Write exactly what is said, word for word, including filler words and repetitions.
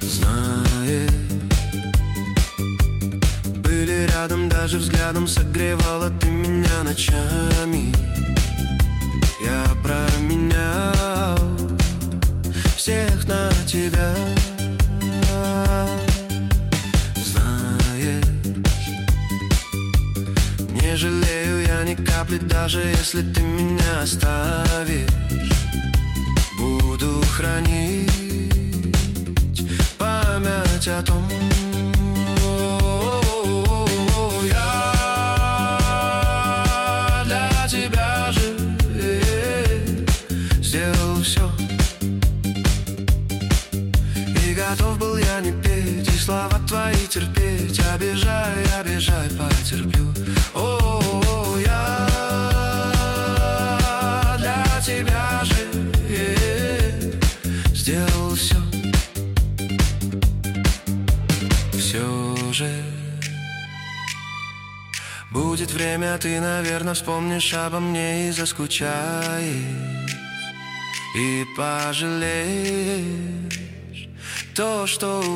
Знаешь, были рядом, даже взглядом согревала ты меня ночами. Я променял всех на тебя. Знаешь, не жалею я ни капли, даже если ты меня оставишь. Буду хранить память о том. Я для тебя же сделал все, и готов был я не петь, и слова твои терпеть. Обижай, обижай, потерплю. О, я для тебя же сделал все. Все же будет время, ты, наверное, вспомнишь обо мне и заскучаешь, и пожалеешь то, что